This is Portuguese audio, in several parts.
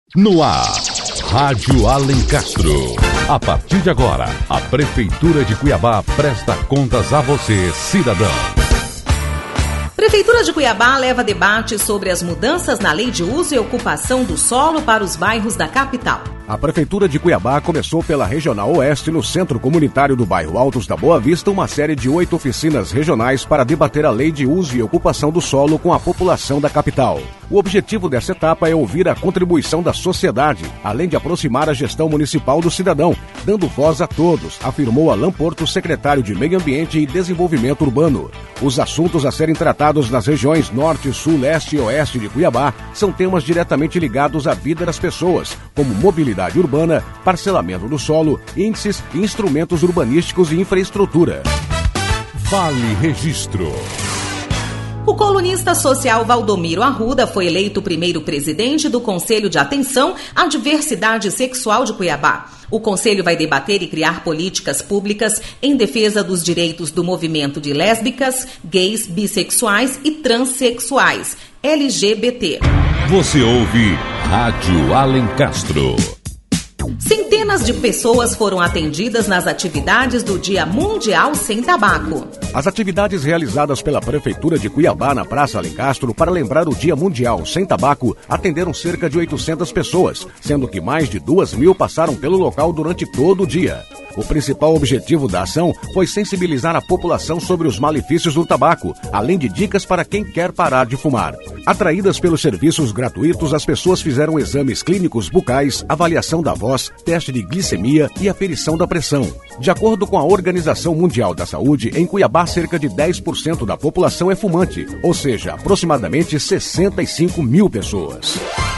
No ar, Rádio Alencastro. A partir de agora, a Prefeitura de Cuiabá presta contas a você, cidadão. Prefeitura de Cuiabá leva debate sobre as mudanças na lei de uso e ocupação do solo para os bairros da capital. A Prefeitura de Cuiabá começou pela Regional Oeste, no Centro Comunitário do bairro Altos da Boa Vista, uma série de 8 oficinas regionais para debater a lei de uso e ocupação do solo com a população da capital. O objetivo dessa etapa é ouvir a contribuição da sociedade, além de aproximar a gestão municipal do cidadão, dando voz a todos, afirmou Alan Porto, secretário de Meio Ambiente e Desenvolvimento Urbano. Os assuntos a serem tratados nas regiões Norte, Sul, Leste e Oeste de Cuiabá são temas diretamente ligados à vida das pessoas, como mobilidade urbana, parcelamento do solo, índices e instrumentos urbanísticos e infraestrutura. Vale Registro. O colunista social Valdomiro Arruda foi eleito o primeiro presidente do Conselho de Atenção à Diversidade Sexual de Cuiabá. O Conselho vai debater e criar políticas públicas em defesa dos direitos do movimento de lésbicas, gays, bissexuais e transexuais, LGBT. Você ouve Rádio Alencastro. Centenas de pessoas foram atendidas nas atividades do Dia Mundial Sem Tabaco. As atividades realizadas pela Prefeitura de Cuiabá na Praça Alencastro para lembrar o Dia Mundial Sem Tabaco atenderam cerca de 800 pessoas, sendo que mais de 2.000 passaram pelo local durante todo o dia. O principal objetivo da ação foi sensibilizar a população sobre os malefícios do tabaco, além de dicas para quem quer parar de fumar. Atraídas pelos serviços gratuitos, as pessoas fizeram exames clínicos bucais, avaliação da voz, teste de glicemia e aferição da pressão. De acordo com a Organização Mundial da Saúde, em Cuiabá, cerca de 10% da população é fumante, ou seja, aproximadamente 65 mil pessoas.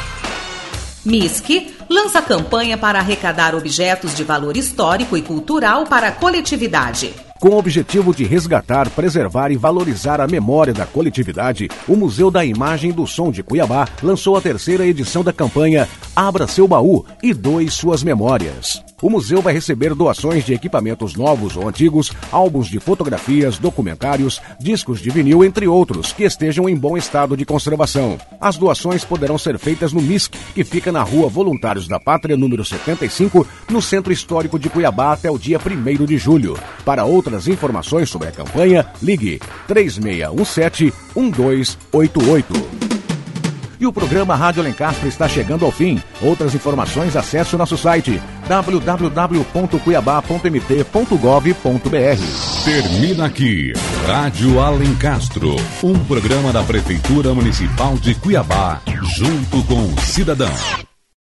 MISC lança campanha para arrecadar objetos de valor histórico e cultural para a coletividade. Com o objetivo de resgatar, preservar e valorizar a memória da coletividade, o Museu da Imagem e do Som de Cuiabá lançou a 3ª edição da campanha Abra Seu Baú e Doe Suas Memórias. O museu vai receber doações de equipamentos novos ou antigos, álbuns de fotografias, documentários, discos de vinil, entre outros, que estejam em bom estado de conservação. As doações poderão ser feitas no MISC, que fica na Rua Voluntários da Pátria, número 75, no Centro Histórico de Cuiabá, até o dia 1º de julho. Para outras informações sobre a campanha, ligue 3617-1288. E o programa Rádio Alencastro está chegando ao fim. Outras informações, acesse o nosso site www.cuiabá.mt.gov.br. Termina aqui Rádio Alencastro, um programa da Prefeitura Municipal de Cuiabá, junto com o cidadão.